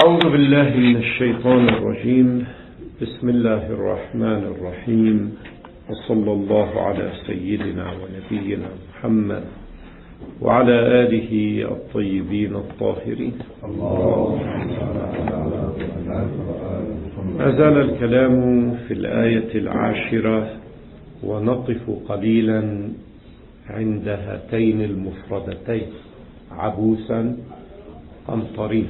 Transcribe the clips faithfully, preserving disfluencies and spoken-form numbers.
أعوذ بالله من الشيطان الرجيم. بسم الله الرحمن الرحيم، وصلى الله على سيدنا ونبينا محمد وعلى آله الطيبين الطاهرين. ما زال الكلام في الآية العاشرة، ونقف قليلا عند هاتين المفردتين عبوسا قمطريا.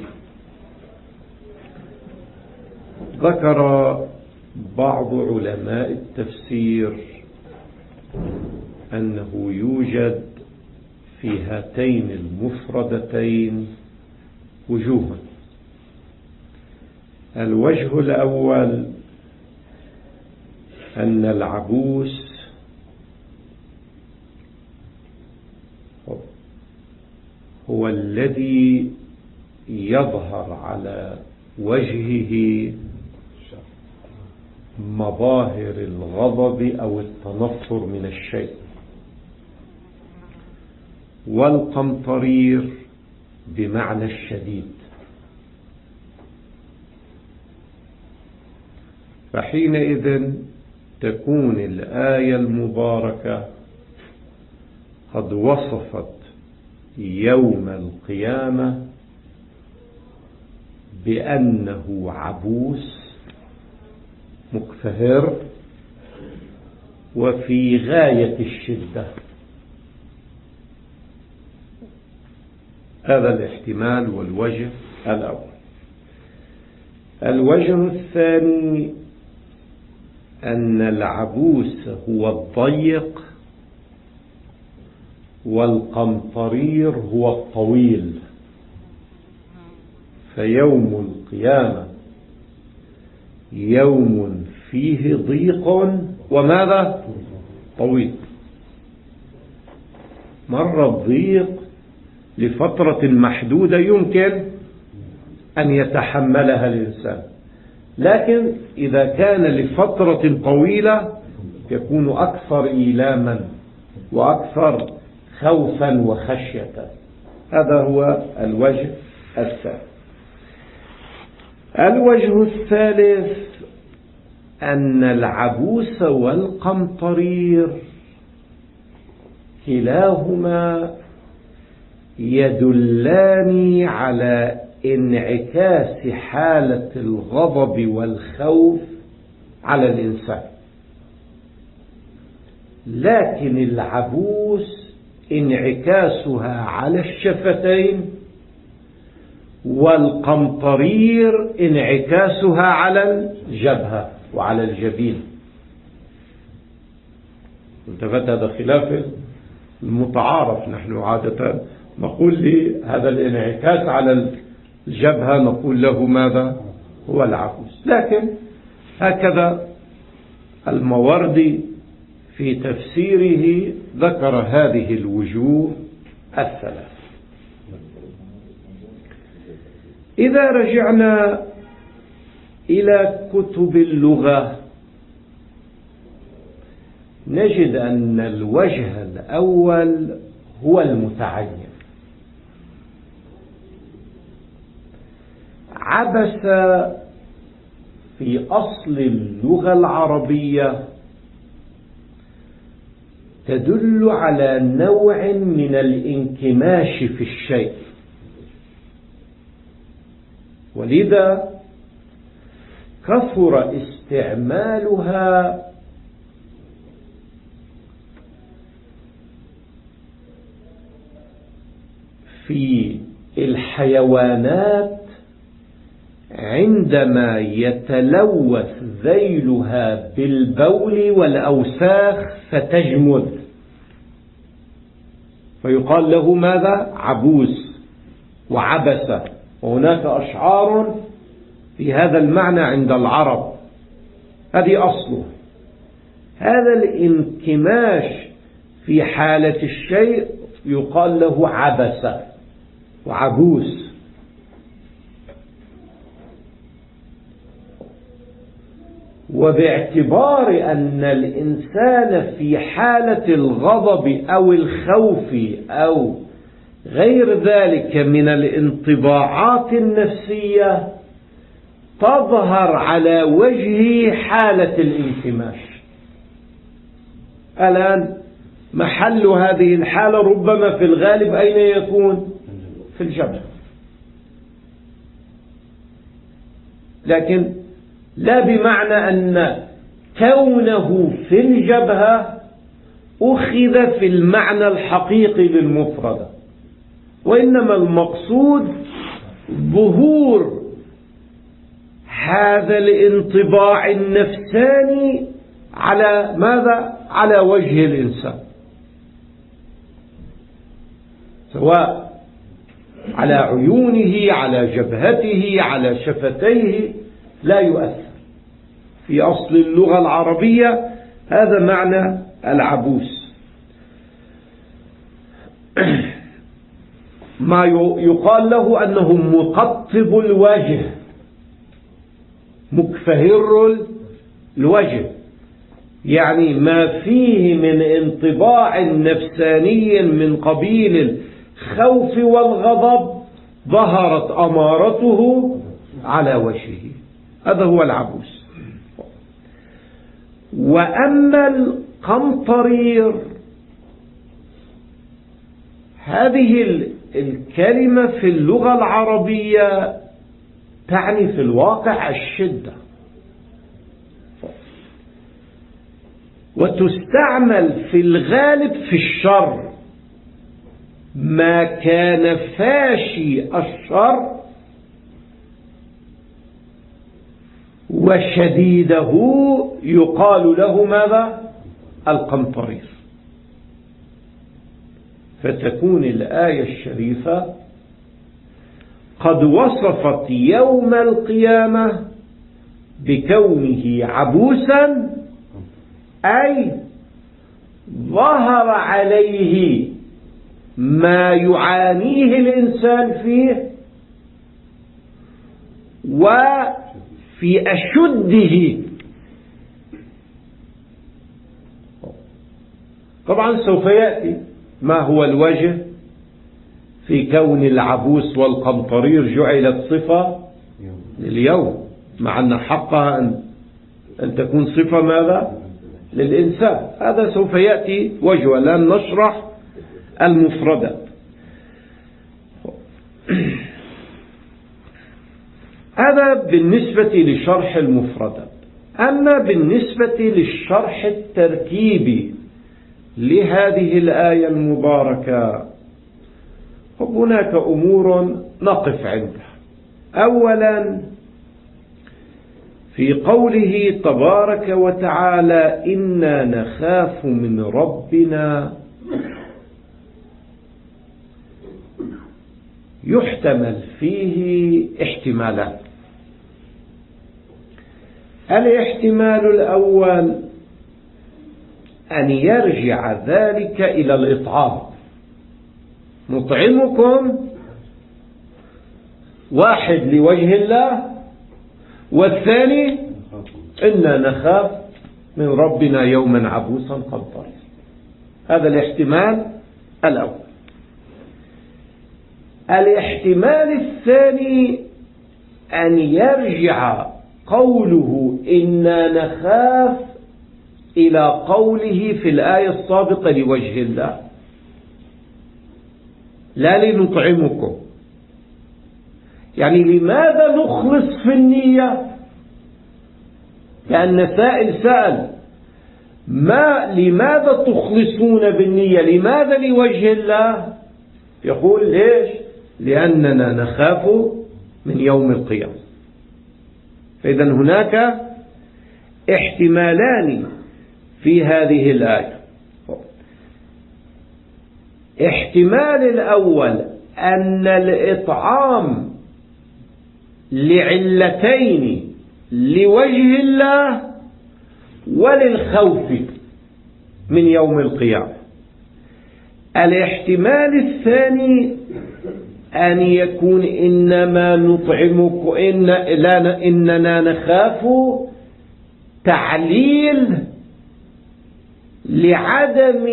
ذكر بعض علماء التفسير أنه يوجد في هاتين المفردتين وجوها. الوجه الأول أن العبوس هو الذي يظهر على وجهه مظاهر الغضب أو التنفر من الشيء، والقمطرير بمعنى الشديد. فحينئذ تكون الآية المباركة قد وصفت يوم القيامة بأنه عبوس مكفهر وفي غاية الشدة. هذا الاحتمال والوجه الأول. الوجه الثاني أن العبوس هو الضيق والقمطرير هو الطويل. فيوم القيامة يوم فيه ضيق وماذا؟ طويل. مر الضيق لفترة محدودة يمكن أن يتحملها الإنسان، لكن إذا كان لفترة طويلة يكون أكثر إيلاما وأكثر خوفا وخشية. هذا هو الوجه الثالث. الوجه الثالث أن العبوس والقمطرير كلاهما يدلان على انعكاس حالة الغضب والخوف على الإنسان، لكن العبوس انعكاسها على الشفتين، والقمطرير انعكاسها على الجبهة وعلى الجبين. التفت هذا خلاف المتعارف. نحن عادة نقول لهذا الانعكاس على الجبهة نقول له ماذا؟ هو العبوس. لكن هكذا الموردي في تفسيره ذكر هذه الوجوه الثلاث. إذا رجعنا إلى كتب اللغة نجد أن الوجه الأول هو المتعين. عبس في أصل اللغة العربية تدل على نوع من الانكماش في الشيء، ولذا كثر استعمالها في الحيوانات عندما يتلوث ذيلها بالبول والأوساخ فتجمد، فيقال له ماذا؟ عبوس وعبس. وهناك أشعار في هذا المعنى عند العرب. هذه أصله. هذا الانكماش في حالة الشيء يقال له عبس وعبوس. وباعتبار أن الإنسان في حالة الغضب أو الخوف أو غير ذلك من الانطباعات النفسية تظهر على وجهه حالة الانكماش. الآن محل هذه الحالة ربما في الغالب أين يكون؟ في الجبهة، لكن لا بمعنى أن كونه في الجبهة أخذ في المعنى الحقيقي للمفردة، وإنما المقصود ظهور هذا الانطباع النفساني على ماذا؟ على وجه الإنسان، سواء على عيونه، على جبهته، على شفتيه، لا يؤثر. في أصل اللغة العربية هذا معنى العبوس. ما يقال له أنه مقطب الوجه، مكفهر الوجه، يعني ما فيه من انطباع نفساني من قبيل الخوف والغضب ظهرت أمارته على وجهه، هذا هو العبوس. وأما القمطرير، هذه الكلمة في اللغة العربية تعني في الواقع الشدة، وتستعمل في الغالب في الشر، ما كان فاشي الشر وشديده يقال له ماذا؟ القمطرير. فتكون الآية الشريفة قد وصفت يوم القيامة بكونه عبوسا، أي ظهر عليه ما يعانيه الإنسان فيه وفي أشده. طبعا سوف يأتي ما هو الوجه في كون العبوس والقمطرير جعلت صفة لليوم، مع أن حقها أن, أن تكون صفة ماذا؟ للإنسان. هذا سوف يأتي وجهه، لن نشرح المفردات. هذا بالنسبة لشرح المفردات. أما بالنسبة للشرح التركيبي لهذه الآية المباركة، هناك أمور نقف عندها. أولا، في قوله تبارك وتعالى إنا نخاف من ربنا، يحتمل فيه احتمالات. الاحتمال الأول أن يرجع ذلك إلى الإطعام، نطعمكم واحد لوجه الله، والثاني إنا نخاف من ربنا يوما عبوسا قمطريرا. هذا الاحتمال الأول. الاحتمال الثاني أن يرجع قوله إنا نخاف إلى قوله في الآية السابقة لوجه الله، لا لنطعمكم. يعني لماذا نخلص في النية؟ لأن سائل سأل ما لماذا تخلصون بالنية؟ لماذا لوجه الله؟ يقول ليش؟ لأننا نخاف من يوم القيامة. فإذا هناك احتمالان في هذه الآية. احتمال الأول أن الإطعام لعلتين، لوجه الله وللخوف من يوم القيامة. الاحتمال الثاني أن يكون إنما نطعمك إن لا إننا نخاف تعليل لعدم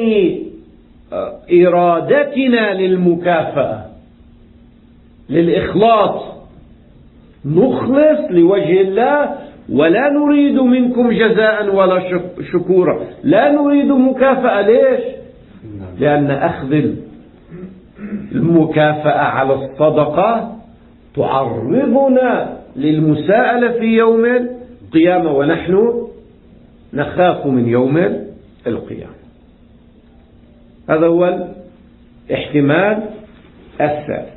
إرادتنا للمكافأة، للإخلاص، نخلص لوجه الله، ولا نريد منكم جزاء ولا شكورا، لا نريد مكافأة. ليش؟ لأن أخذ المكافأة على الصدقة تعرضنا للمساءلة في يوم القيامة، ونحن نخاف من يوم القيامة. هذا هو الاحتمال الثالث.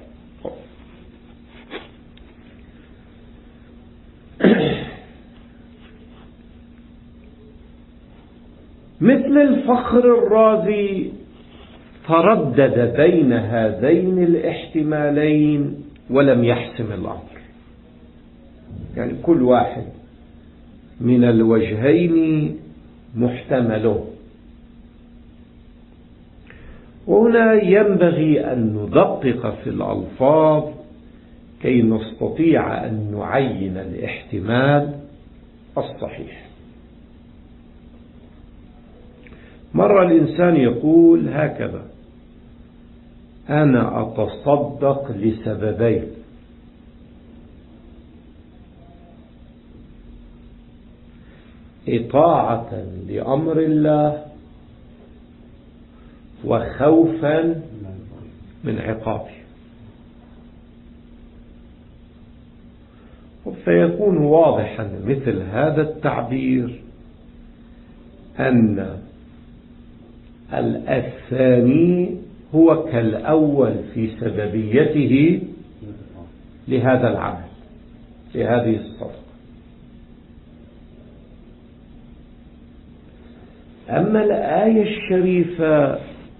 مثل الفخر الرازي تردد بين هذين الاحتمالين ولم يحسم الأمر، يعني كل واحد من الوجهين محتمله. وهنا ينبغي أن ندقق في الألفاظ كي نستطيع أن نعين الاحتمال الصحيح. مرة الإنسان يقول هكذا: أنا أتصدق لسببين، إطاعة لأمر الله وخوفا من عقابه. فيكون واضحا مثل هذا التعبير أن الثاني هو كالأول في سببيته لهذا العمل، لهذه الصدقة. أما الآية الشريفة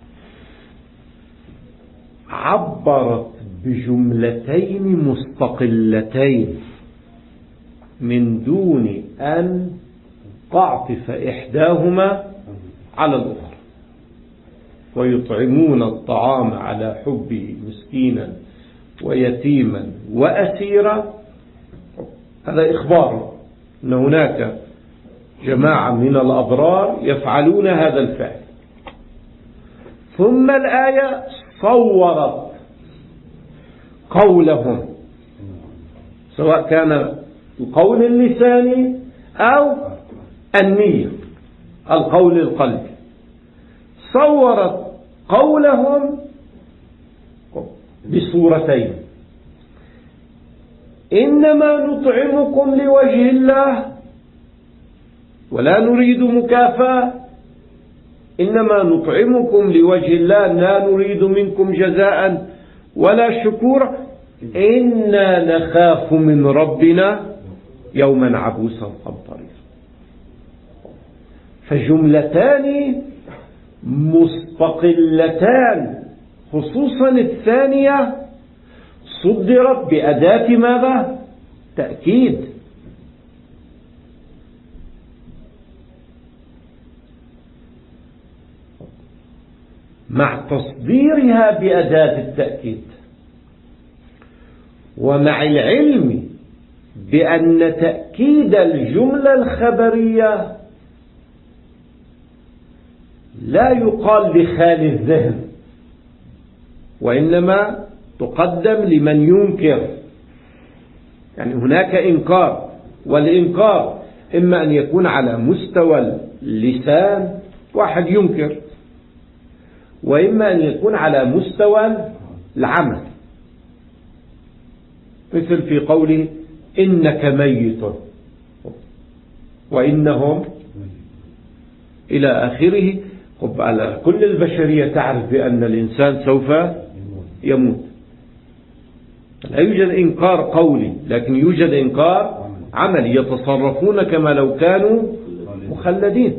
عبرت بجملتين مستقلتين من دون أن تعطف إحداهما على الأخرى. ويطعمون الطعام على حبه مسكينا ويتيما وأسيرا، هذا إخبار أن هناك جماعة من الأبرار يفعلون هذا الفعل. ثم الآية صورت قولهم، سواء كان القول اللساني أو النية القول القلبي، صورت قولهم بصورتين: إنما نطعمكم لوجه الله ولا نريد مكافأة، إنما نطعمكم لوجه الله لا نريد منكم جزاء ولا شكورا، إنا نخاف من ربنا يوما عبوسا قمطريرا. فجملتان مستقلتان، خصوصا الثانية صدرت بأداة ماذا؟ تأكيد. مع تصديرها بأداة التأكيد ومع العلم بأن تأكيد الجملة الخبرية لا يقال بخالي الذهن، وإنما تقدم لمن ينكر. يعني هناك إنكار، والإنكار إما أن يكون على مستوى اللسان، واحد ينكر، وإما أن يكون على مستوى العمل، مثل في قوله إنك ميت وإنهم إلى آخره. خب على كل البشرية تعرف بأن الإنسان سوف يموت. لا يوجد إنكار قولي، لكن يوجد إنكار عملي، يتصرفون كما لو كانوا مخلدين.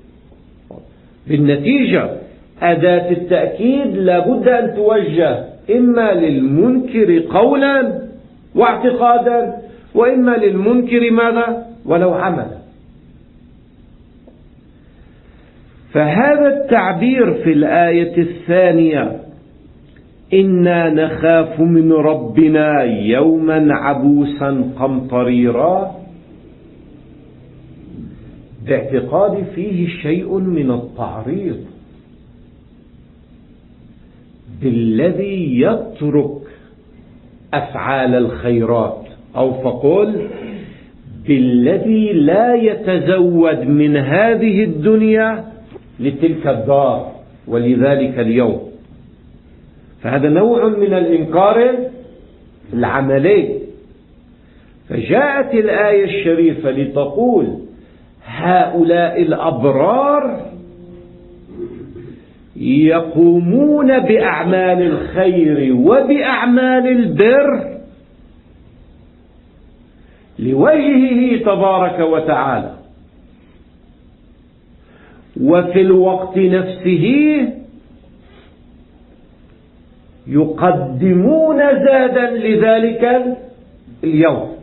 بالنتيجة أداة التأكيد لابد أن توجه إما للمنكر قولا واعتقادا، وإما للمنكر ماذا؟ ولو عملا. فهذا التعبير في الآية الثانية إنا نخاف من ربنا يوما عبوسا قمطريرا، باعتقاد فيه شيء من التعريض بالذي يترك أفعال الخيرات أو فقل بالذي لا يتزود من هذه الدنيا لتلك الدار ولذلك اليوم. فهذا نوع من الإنكار العملي. فجاءت الآية الشريفة لتقول هؤلاء الأبرار يقومون بأعمال الخير وبأعمال البر لوجهه تبارك وتعالى، وفي الوقت نفسه يقدمون زادا لذلك اليوم.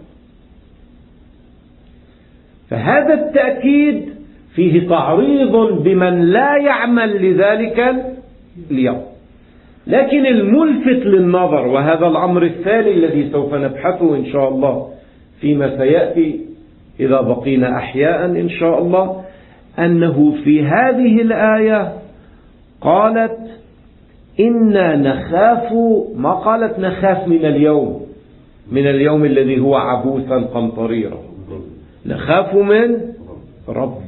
فهذا التأكيد فيه تعريض بمن لا يعمل لذلك اليوم. لكن الملفت للنظر، وهذا الأمر الثاني الذي سوف نبحثه إن شاء الله فيما سيأتي إذا بقينا أحياء إن شاء الله، أنه في هذه الآية قالت إنا نخاف، ما قالت نخاف من اليوم، من اليوم الذي هو عبوسا قمطريرا، نخاف من رب.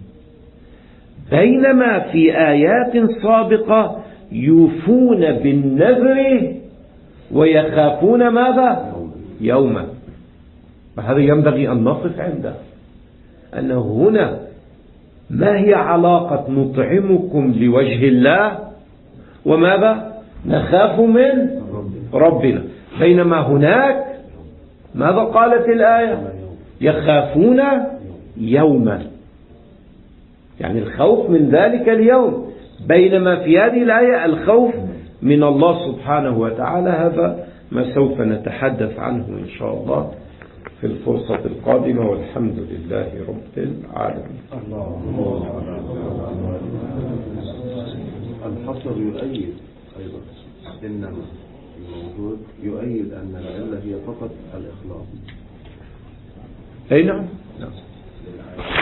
بينما في آيات سابقة يوفون بالنذر ويخافون ماذا؟ يوما. فهذا ينبغي أن نقف عنده، أنه هنا ما هي علاقة نطعمكم لوجه الله وماذا؟ نخاف من ربنا. بينما هناك ماذا قالت الآية؟ يخافون يوما، يعني الخوف من ذلك اليوم. بينما في هذه الآية الخوف من الله سبحانه وتعالى. هذا ما سوف نتحدث عنه إن شاء الله في الفرصة القادمة، والحمد لله رب العالمين. الحصر يؤيد أيضا، إنما الموجود يؤيد أن العلة هي فقط الإخلاص. أي نعم.